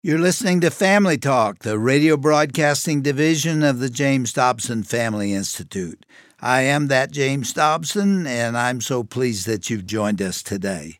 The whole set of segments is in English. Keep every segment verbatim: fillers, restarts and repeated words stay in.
You're listening to Family Talk, the radio broadcasting division of the James Dobson Family Institute. I am that James Dobson, and I'm so pleased that you've joined us today.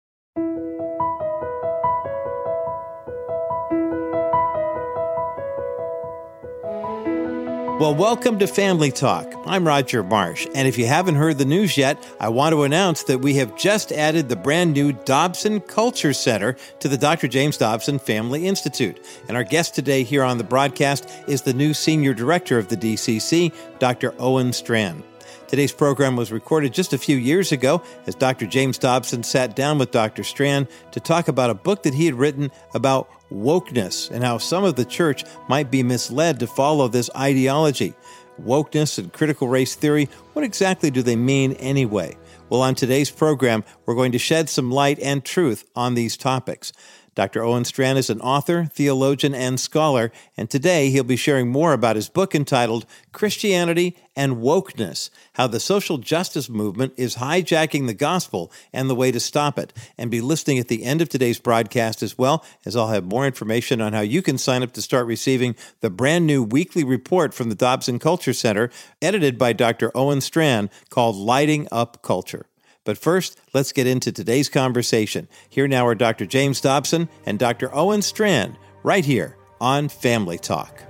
Well, welcome to Family Talk. I'm Roger Marsh, and if you haven't heard the news yet, I want to announce that we have just added the brand new Dobson Culture Center to the Doctor James Dobson Family Institute. And our guest today here on the broadcast is the new Senior Director of the D C C, Doctor Owen Strachan. Today's program was recorded just a few years ago as Doctor James Dobson sat down with Doctor Strachan to talk about a book that he had written about wokeness and how some of the church might be misled to follow this ideology. Wokeness and critical race theory, what exactly do they mean anyway? Well, on today's program, we're going to shed some light and truth on these topics. Doctor Owen Strachan is an author, theologian, and scholar, and today he'll be sharing more about his book entitled Christianity and Wokeness, How the Social Justice Movement is Hijacking the Gospel and the Way to Stop It. And be listening at the end of today's broadcast as well, as I'll have more information on how you can sign up to start receiving the brand new weekly report from the Dobson Culture Center, edited by Doctor Owen Strachan, called Lighting Up Culture. But first, let's get into today's conversation. Here now are Doctor James Dobson and Doctor Owen Strachan, right here on Family Talk.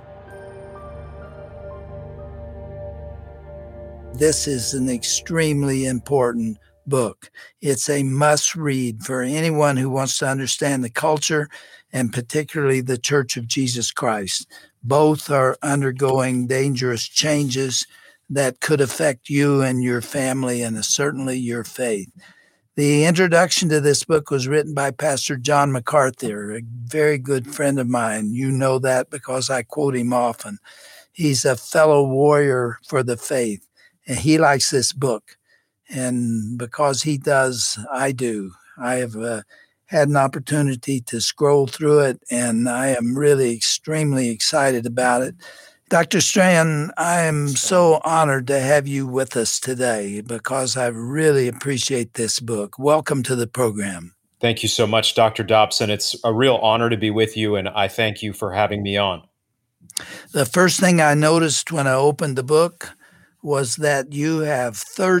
This is an extremely important book. It's a must-read for anyone who wants to understand the culture and particularly the Church of Jesus Christ. Both are undergoing dangerous changes that could affect you and your family and certainly your faith. The introduction to this book was written by Pastor John MacArthur, a very good friend of mine. You know that because I quote him often. He's a fellow warrior for the faith, and he likes this book. And because he does, I do. I have uh, had an opportunity to scroll through it, and I am really extremely excited about it. Doctor Strachan, I am so honored to have you with us today because I really appreciate this book. Welcome to the program. Thank you so much, Doctor Dobson. It's a real honor to be with you, and I thank you for having me on. The first thing I noticed when I opened the book was that you have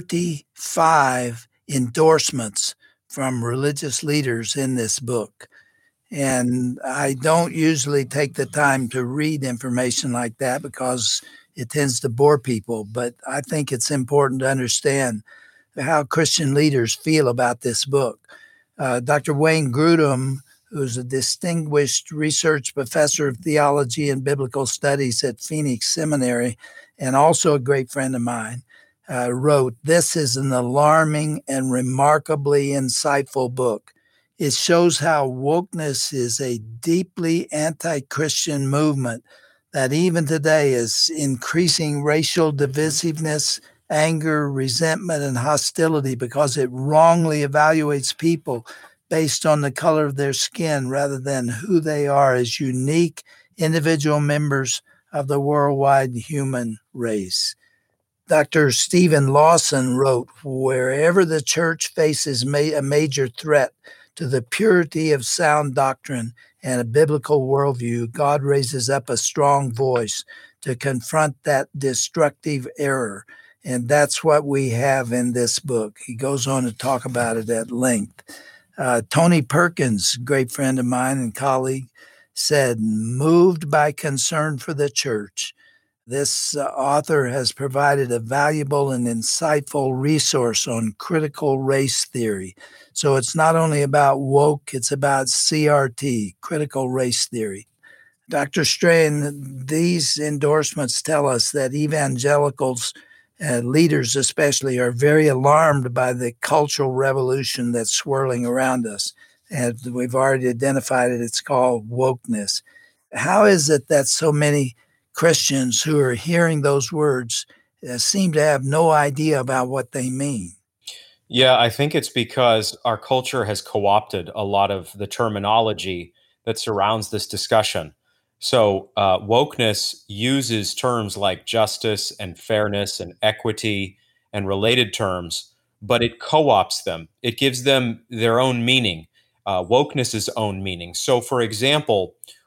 thirty-five endorsements from religious leaders in this book. And I don't usually take the time to read information like that because it tends to bore people. But I think it's important to understand how Christian leaders feel about this book. Uh, Doctor Wayne Grudem, who's a distinguished research professor of theology and biblical studies at Phoenix Seminary, and also a great friend of mine, uh, wrote, "This is an alarming and remarkably insightful book. It shows how wokeness is a deeply anti-Christian movement that even today is increasing racial divisiveness, anger, resentment, and hostility because it wrongly evaluates people based on the color of their skin rather than who they are as unique individual members of the worldwide human race." Doctor Stephen Lawson wrote, "Wherever the church faces ma- a major threat to the purity of sound doctrine and a biblical worldview, God raises up a strong voice to confront that destructive error." And that's what we have in this book. He goes on to talk about it at length. Uh, Tony Perkins, great friend of mine and colleague, said, "Moved by concern for the church, this uh, author has provided a valuable and insightful resource on critical race theory." So it's not only about woke, it's about C R T, critical race theory. Doctor Strachan, these endorsements tell us that evangelicals, uh, leaders especially, are very alarmed by the cultural revolution that's swirling around us. And we've already identified it. It's called wokeness. How is it that so many Christians who are hearing those words uh, seem to have no idea about what they mean? Yeah, I think it's because our culture has co-opted a lot of the terminology that surrounds this discussion. So uh, wokeness uses terms like justice and fairness and equity and related terms, but it co-opts them. It gives them their own meaning, uh, wokeness's own meaning. So for example,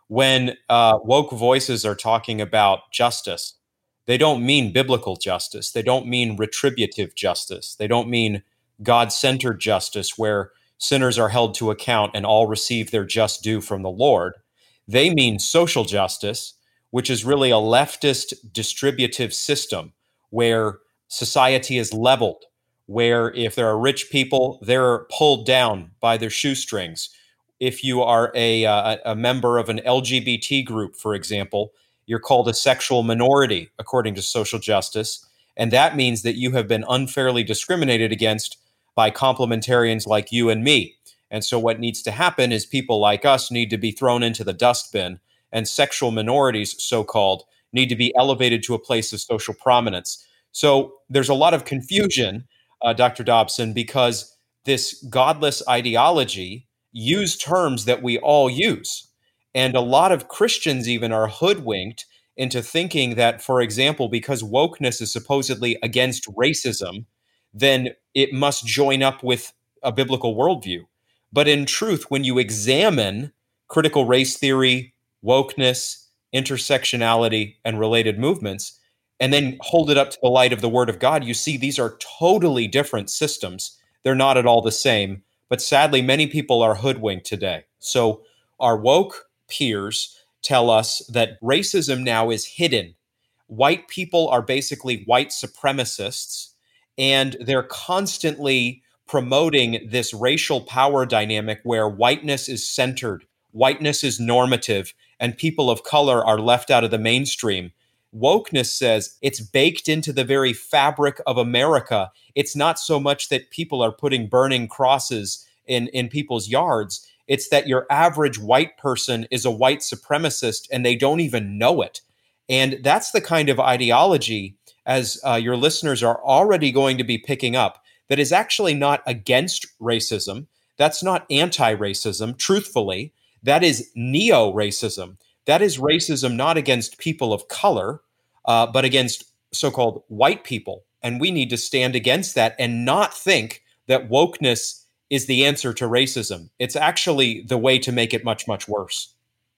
When uh, woke voices are talking about justice, they don't mean biblical justice. They don't mean retributive justice. They don't mean God-centered justice where sinners are held to account and all receive their just due from the Lord. They mean social justice, which is really a leftist distributive system where society is leveled, where if there are rich people, they're pulled down by their shoestrings. If you are a, uh, a member of an L G B T group, for example, you're called a sexual minority according to social justice. And that means that you have been unfairly discriminated against by complementarians like you and me. And so what needs to happen is people like us need to be thrown into the dustbin, and sexual minorities, so-called, need to be elevated to a place of social prominence. So there's a lot of confusion, uh, Doctor Dobson, because this godless ideology used terms that we all use. And a lot of Christians even are hoodwinked into thinking that, for example, because wokeness is supposedly against racism, then it must join up with a biblical worldview. But in truth, when you examine critical race theory, wokeness, intersectionality, and related movements, and then hold it up to the light of the Word of God, you see these are totally different systems. They're not at all the same. But sadly, many people are hoodwinked today. So our woke peers tell us that racism now is hidden. White people are basically white supremacists, and they're constantly promoting this racial power dynamic where whiteness is centered, whiteness is normative, and people of color are left out of the mainstream. Wokeness says it's baked into the very fabric of America. It's not so much that people are putting burning crosses in, in people's yards. It's that your average white person is a white supremacist and they don't even know it. And that's the kind of ideology, as uh, your listeners are already going to be picking up, that is actually not against racism. That's not anti-racism, truthfully. That is neo-racism. That is racism not against people of color, uh, but against so-called white people. And we need to stand against that and not think that wokeness is the answer to racism. It's actually the way to make it much, much worse.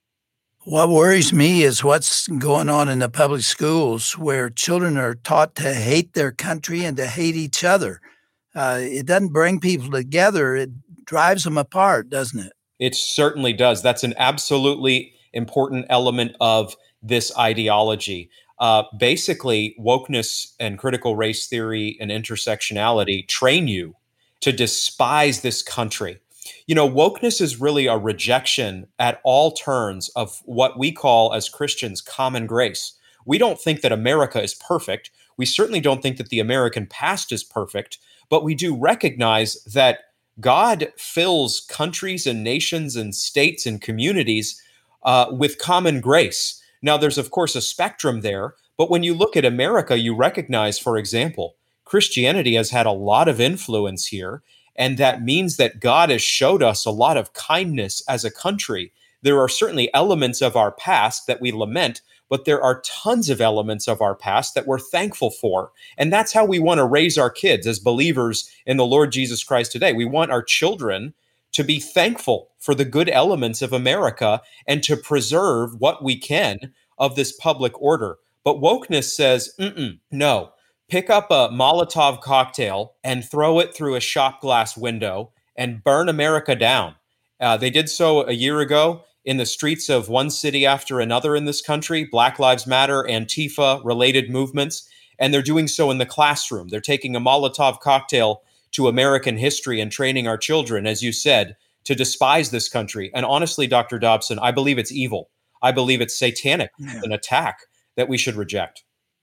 What worries me is what's going on in the public schools where children are taught to hate their country and to hate each other. Uh, it doesn't bring people together. It drives them apart, doesn't it? It certainly does. That's an absolutely important element of this ideology. Uh, basically, wokeness and critical race theory and intersectionality train you to despise this country. You know, wokeness is really a rejection at all turns of what we call as Christians common grace. We don't think that America is perfect. We certainly don't think that the American past is perfect, but we do recognize that God fills countries and nations and states and communities uh, with common grace. Now, there's, of course, a spectrum there, but when you look at America, you recognize, for example, Christianity has had a lot of influence here, and that means that God has showed us a lot of kindness as a country. There are certainly elements of our past that we lament, but there are tons of elements of our past that we're thankful for. And that's how we want to raise our kids as believers in the Lord Jesus Christ today. We want our children to be thankful for the good elements of America and to preserve what we can of this public order. But wokeness says, Mm-mm, no, pick up a Molotov cocktail and throw it through a shop glass window and burn America down. Uh, they did so a year ago in the streets of one city after another in this country, Black Lives Matter, Antifa, related movements, and they're doing so in the classroom. They're taking a Molotov cocktail to American history and training our children, as you said, to despise this country. And honestly, Doctor Dobson, I believe it's evil. I believe it's satanic, yeah. An attack that we should reject.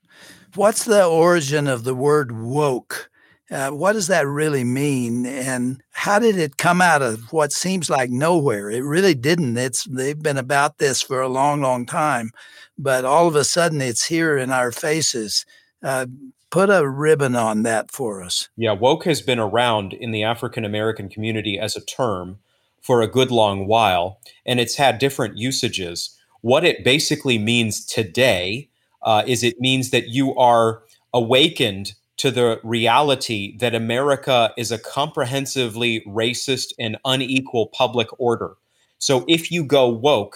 What's the origin of the word woke? Uh, what does that really mean? And how did it come out of what seems like nowhere? It really didn't. It's they've been about this for a long, long time, but all of a sudden it's here in our faces. Uh, put a ribbon on that for us. Yeah, woke has been around in the African-American community as a term for a good long while, and it's had different usages. What it basically means today uh, is it means that you are awakened to the reality that America is a comprehensively racist and unequal public order. So if you go woke,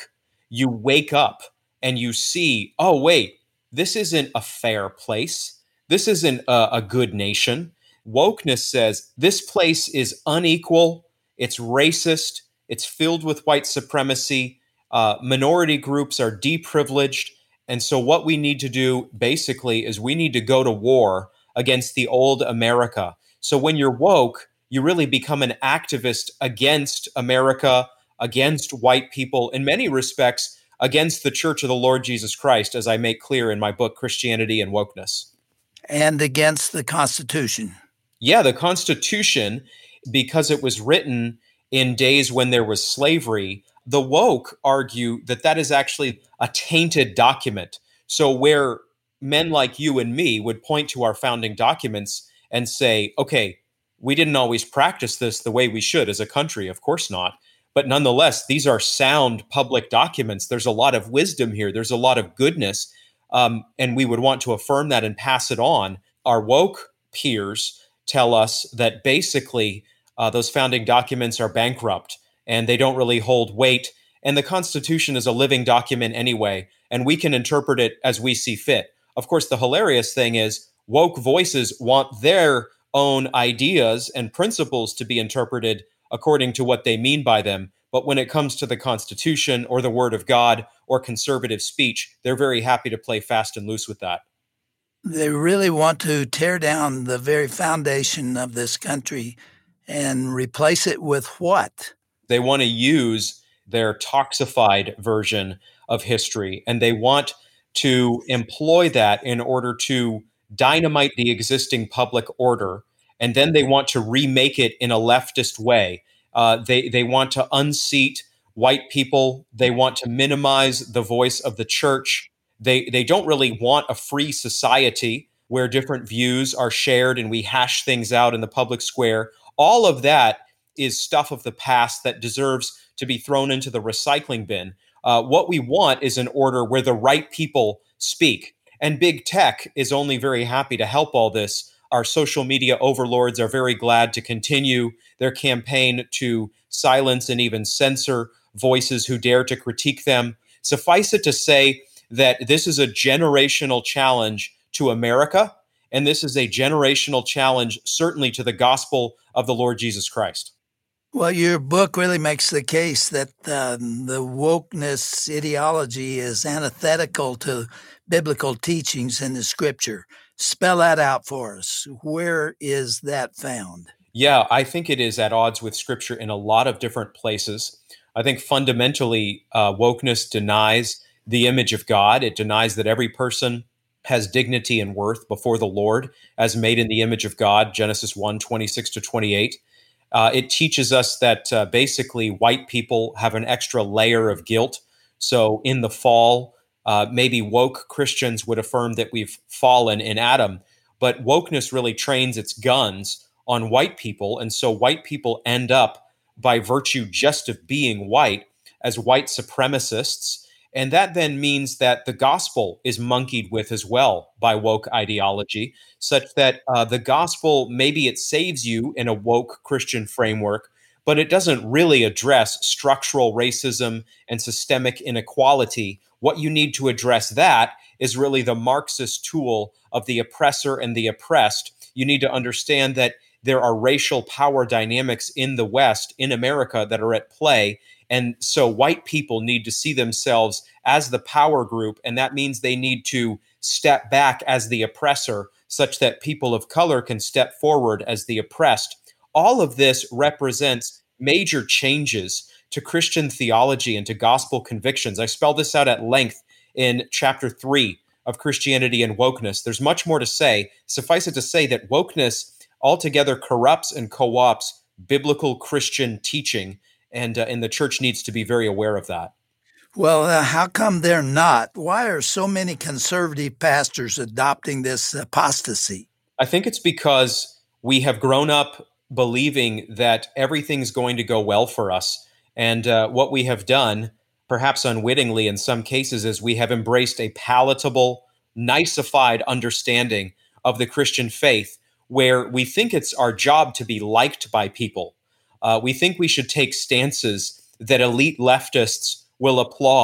you wake up and you see, oh, wait, this isn't a fair place. This isn't a, a good nation. Wokeness says this place is unequal, it's racist, it's filled with white supremacy, uh, minority groups are deprivileged. And so what we need to do basically is we need to go to war against the old America. So when you're woke, you really become an activist against America, against white people, in many respects, against the Church of the Lord Jesus Christ, as I make clear in my book, Christianity and Wokeness. And against the Constitution. Yeah, the Constitution, because it was written in days when there was slavery, the woke argue that that is actually a tainted document. So where men like you and me would point to our founding documents and say, okay, we didn't always practice this the way we should as a country, of course not. But nonetheless, these are sound public documents. There's a lot of wisdom here. There's a lot of goodness. Um, and we would want to affirm that and pass it on. Our woke peers tell us that basically uh, those founding documents are bankrupt and they don't really hold weight. And the Constitution is a living document anyway, and we can interpret it as we see fit. Of course, the hilarious thing is woke voices want their own ideas and principles to be interpreted according to what they mean by them. But when it comes to the Constitution or the Word of God or conservative speech, they're very happy to play fast and loose with that. They really want to tear down the very foundation of this country and replace it with what? They want to use their toxified version of history, and they want to employ that in order to dynamite the existing public order. And then they want to remake it in a leftist way. Uh, they, they want to unseat white people. They want to minimize the voice of the church. They, they don't really want a free society where different views are shared and we hash things out in the public square. All of that is stuff of the past that deserves to be thrown into the recycling bin. Uh, what we want is an order where the right people speak. And big tech is only very happy to help all this. Our social media overlords are very glad to continue their campaign to silence and even censor voices who dare to critique them. Suffice it to say that this is a generational challenge to America, and this is a generational challenge certainly to the gospel of the Lord Jesus Christ. Well, your book really makes the case that um, the wokeness ideology is antithetical to biblical teachings in the Scripture. Spell that out for us. Where is that found? Yeah, I think it is at odds with Scripture in a lot of different places. I think fundamentally, uh, wokeness denies the image of God. It denies that every person has dignity and worth before the Lord as made in the image of God, Genesis one, twenty-six to twenty-eight. Uh, it teaches us that uh, basically white people have an extra layer of guilt. So in the fall, uh, maybe woke Christians would affirm that we've fallen in Adam, but wokeness really trains its guns on white people. And so white people end up, by virtue just of being white, as white supremacists. And that then means that the gospel is monkeyed with as well by woke ideology, such that uh, the gospel, maybe it saves you in a woke Christian framework, but it doesn't really address structural racism and systemic inequality. What you need to address that is really the Marxist tool of the oppressor and the oppressed. You need to understand that there are racial power dynamics in the West, in America, that are at play. And so white people need to see themselves as the power group, and that means they need to step back as the oppressor, such that people of color can step forward as the oppressed. All of this represents major changes to Christian theology and to gospel convictions. I spell this out at length in chapter three of Christianity and Wokeness. There's much more to say. Suffice it to say that wokeness altogether corrupts and co-opts biblical Christian teaching. And, uh, and the church needs to be very aware of that. Well, uh, how come they're not? Why are so many conservative pastors adopting this apostasy? I think it's because we have grown up believing that everything's going to go well for us. And uh, what we have done, perhaps unwittingly in some cases, is we have embraced a palatable, niceified understanding of the Christian faith, where we think it's our job to be liked by people. Uh, we think we should take stances that elite leftists will applaud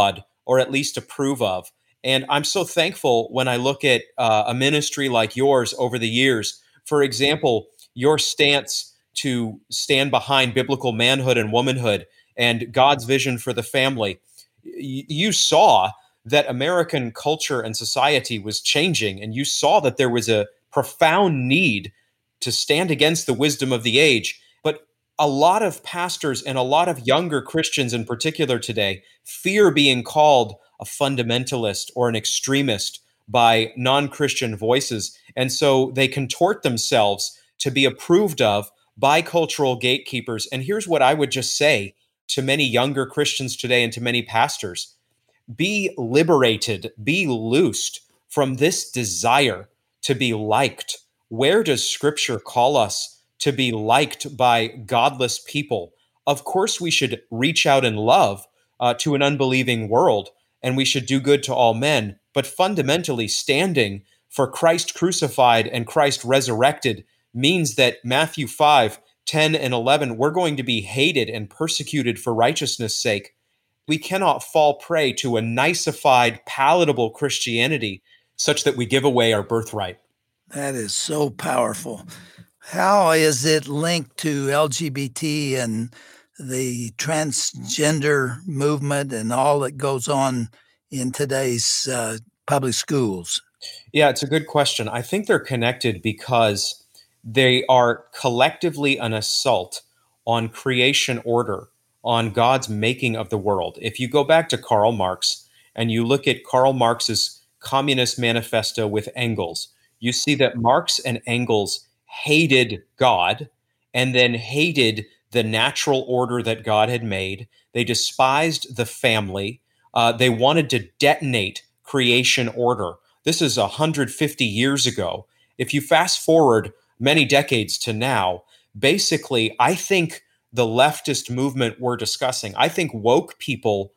or at least approve of. And I'm so thankful when I look at uh, a ministry like yours over the years. For example, your stance to stand behind biblical manhood and womanhood and God's vision for the family. Y- you saw that American culture and society was changing, and you saw that there was a profound need to stand against the wisdom of the age. But a lot of pastors and a lot of younger Christians in particular today fear being called a fundamentalist or an extremist by non-Christian voices. And so they contort themselves to be approved of by cultural gatekeepers. And here's what I would just say to many younger Christians today and to many pastors: be liberated, be loosed from this desire to be liked. Where does Scripture call us to be liked by godless people? Of course, we should reach out in love uh, to an unbelieving world, and we should do good to all men. But fundamentally, standing for Christ crucified and Christ resurrected means that Matthew five, ten, and eleven, we're going to be hated and persecuted for righteousness' sake. We cannot fall prey to a niceified, palatable Christianity such that we give away our birthright. That is so powerful. How is it linked to L G B T and the transgender movement and all that goes on in today's uh, public schools? Yeah, it's a good question. I think they're connected because they are collectively an assault on creation order, on God's making of the world. If you go back to Karl Marx and you look at Karl Marx's Communist Manifesto with Engels, you see that Marx and Engels hated God and then hated the natural order that God had made. They despised the family. Uh, they wanted to detonate creation order. This is one hundred fifty years ago. If you fast forward many decades to now, basically, I think the leftist movement we're discussing, I think woke people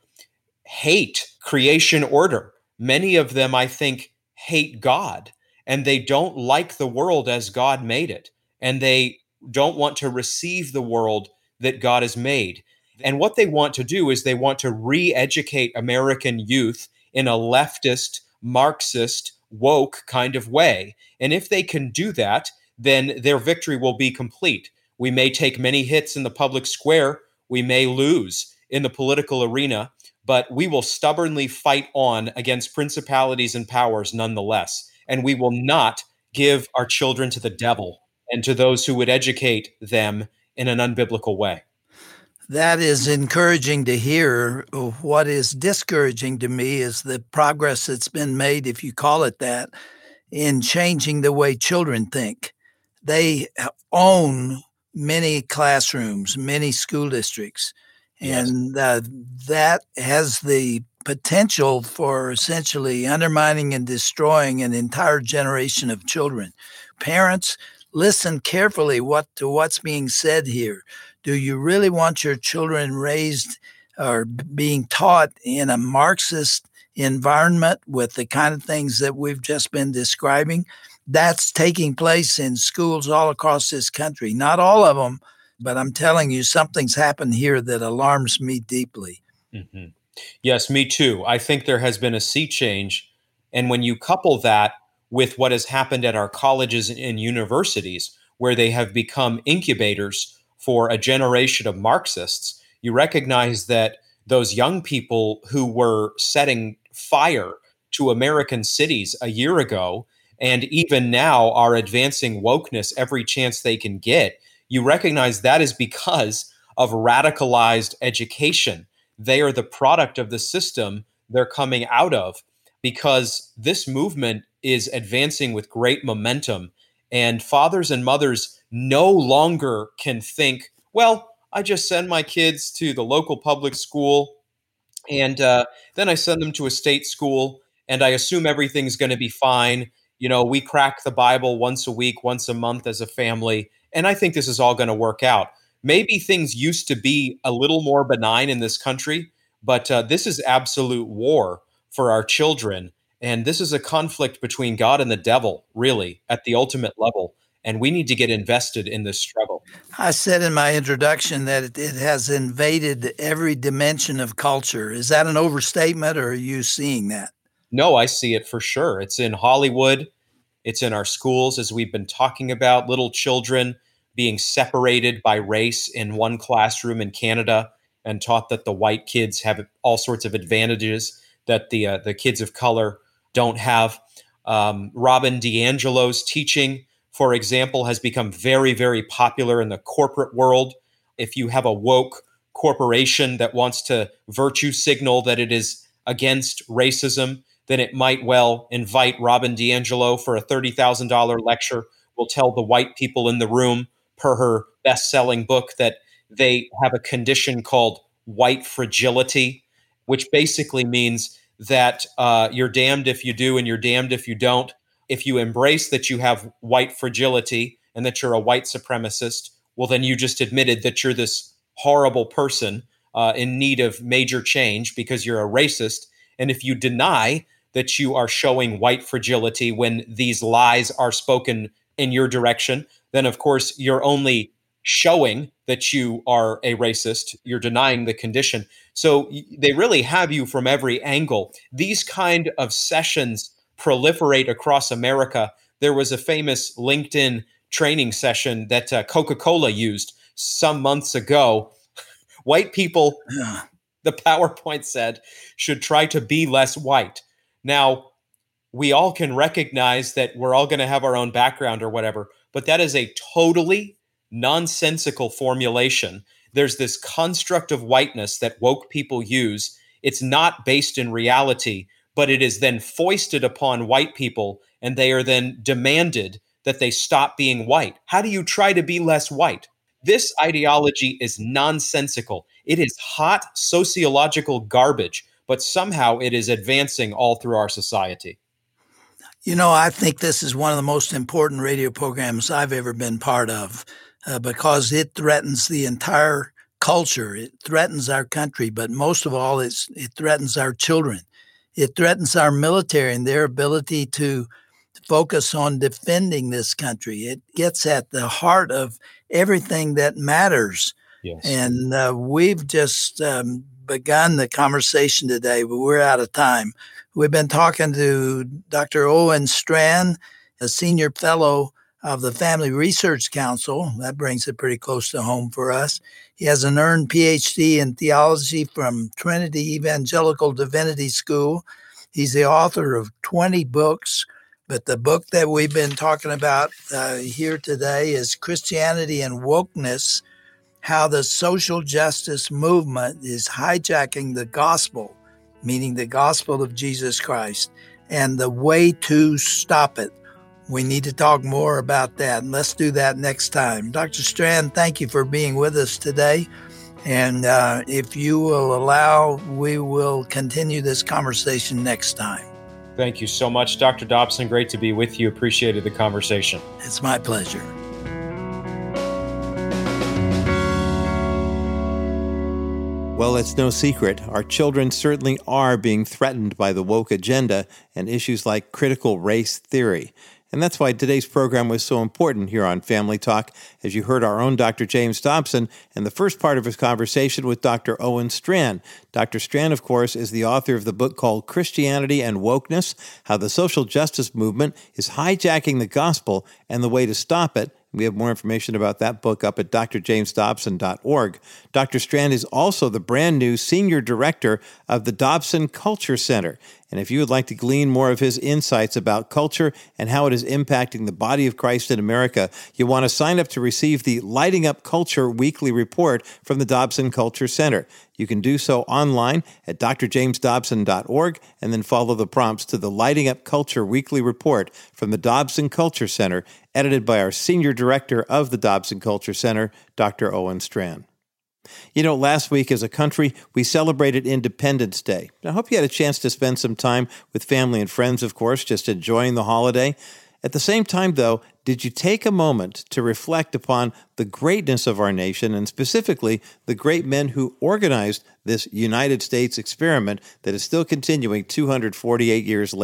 hate creation order. Many of them, I think, hate God, and they don't like the world as God made it, and they don't want to receive the world that God has made. And what they want to do is they want to re-educate American youth in a leftist, Marxist, woke kind of way. And if they can do that, then their victory will be complete. We may take many hits in the public square. We may lose in the political arena, but we will stubbornly fight on against principalities and powers nonetheless. And we will not give our children to the devil and to those who would educate them in an unbiblical way. That is encouraging to hear. What is discouraging to me is the progress that's been made, if you call it that, in changing the way children think. They own many classrooms, many school districts, and uh, that has the potential for essentially undermining and destroying an entire generation of children. Parents, listen carefully what to what's being said here. Do you really want your children raised or being taught in a Marxist environment with the kind of things that we've just been describing? That's taking place in schools all across this country. Not all of them, but I'm telling you, something's happened here that alarms me deeply. Mm-hmm. Yes, me too. I think there has been a sea change. And when you couple that with what has happened at our colleges and universities, where they have become incubators for a generation of Marxists, you recognize that those young people who were setting fire to American cities a year ago, and even now are advancing wokeness every chance they can get, you recognize that is because of radicalized education. They are the product of the system they're coming out of, because this movement is advancing with great momentum. And fathers and mothers no longer can think, well, I just send my kids to the local public school, and uh, then I send them to a state school, and I assume everything's going to be fine. You know, we crack the Bible once a week, once a month as a family, and I think this is all going to work out. Maybe things used to be a little more benign in this country, but uh, this is absolute war for our children. And this is a conflict between God and the devil, really, at the ultimate level. And we need to get invested in this struggle. I said in my introduction that it, it has invaded every dimension of culture. Is that an overstatement, or are you seeing that? No, I see it for sure. It's in Hollywood. It's in our schools, as we've been talking about, little children being separated by race in one classroom in Canada and taught that the white kids have all sorts of advantages that the uh, the kids of color don't have. Um, Robin DiAngelo's teaching, for example, has become very, very popular in the corporate world. If you have a woke corporation that wants to virtue signal that it is against racism, then it might well invite Robin DiAngelo for a thirty thousand dollars lecture. Will tell the white people in the room, per her best-selling book, that they have a condition called white fragility, which basically means that uh, you're damned if you do and you're damned if you don't. If you embrace that you have white fragility and that you're a white supremacist, well, then you just admitted that you're this horrible person uh, in need of major change because you're a racist. And if you deny that you are showing white fragility when these lies are spoken in your direction, then of course you're only showing that you are a racist. You're denying the condition. So they really have you from every angle. These kind of sessions proliferate across America. There was a famous LinkedIn training session that uh, Coca-Cola used some months ago. White people, the PowerPoint said, should try to be less white. Now, we all can recognize that we're all going to have our own background or whatever, but that is a totally nonsensical formulation. There's this construct of whiteness that woke people use. It's not based in reality, but it is then foisted upon white people, and they are then demanded that they stop being white. How do you try to be less white? This ideology is nonsensical. It is hot sociological garbage, but somehow it is advancing all through our society. You know, I think this is one of the most important radio programs I've ever been part of uh, because it threatens the entire culture. It threatens our country, but most of all, it's, it threatens our children. It threatens our military and their ability to focus on defending this country. It gets at the heart of everything that matters. Yes. And uh, we've just um, begun the conversation today, but we're out of time. We've been talking to Doctor Owen Strachan, a senior fellow of the Family Research Council. That brings it pretty close to home for us. He has an earned P H D in theology from Trinity Evangelical Divinity School. He's the author of twenty books, but the book that we've been talking about uh, here today is Christianity and Wokeness: How the Social Justice Movement is Hijacking the Gospel, meaning the gospel of Jesus Christ, and the way to stop it. We need to talk more about that, and let's do that next time. Doctor Strachan, thank you for being with us today. And uh, if you will allow, we will continue this conversation next time. Thank you so much, Doctor Dobson. Great to be with you. Appreciated the conversation. It's my pleasure. Well, it's no secret. Our children certainly are being threatened by the woke agenda and issues like critical race theory. And that's why today's program was so important here on Family Talk, as you heard our own Doctor James Dobson and the first part of his conversation with Doctor Owen Strachan. Doctor Strachan, of course, is the author of the book called Christianity and Wokeness: How the Social Justice Movement is Hijacking the Gospel and the Way to Stop It. We have more information about that book up at d r james dobson dot org. Doctor Strachan is also the brand new Senior Director of the Dobson Culture Center. And if you would like to glean more of his insights about culture and how it is impacting the body of Christ in America, you want to sign up to receive the Lighting Up Culture Weekly Report from the Dobson Culture Center. You can do so online at d r james dobson dot org and then follow the prompts to the Lighting Up Culture Weekly Report from the Dobson Culture Center, edited by our Senior Director of the Dobson Culture Center, Doctor Owen Strachan. You know, last week as a country, we celebrated Independence Day. I hope you had a chance to spend some time with family and friends, of course, just enjoying the holiday. At the same time, though, did you take a moment to reflect upon the greatness of our nation and specifically the great men who organized this United States experiment that is still continuing two hundred forty-eight years later?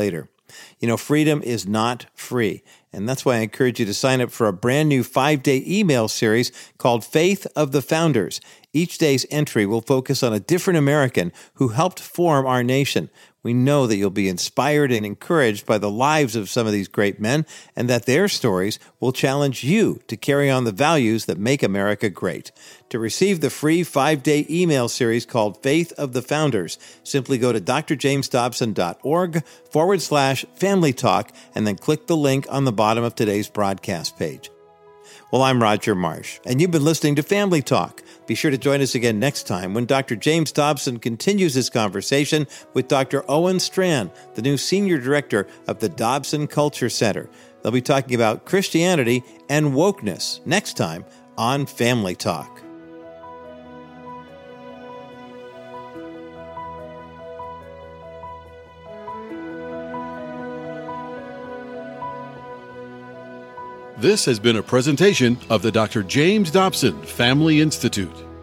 You know, freedom is not free. And that's why I encourage you to sign up for a brand new five-day email series called Faith of the Founders. Each day's entry will focus on a different American who helped form our nation. We know that you'll be inspired and encouraged by the lives of some of these great men, and that their stories will challenge you to carry on the values that make America great. To receive the free five-day email series called Faith of the Founders, simply go to drjamesdobson.org forward slash family talk and then click the link on the bottom of today's broadcast page. Well, I'm Roger Marsh, and you've been listening to Family Talk. Be sure to join us again next time when Doctor James Dobson continues his conversation with Doctor Owen Strachan, the new Senior Director of the Dobson Culture Center. They'll be talking about Christianity and wokeness next time on Family Talk. This has been a presentation of the Doctor James Dobson Family Institute.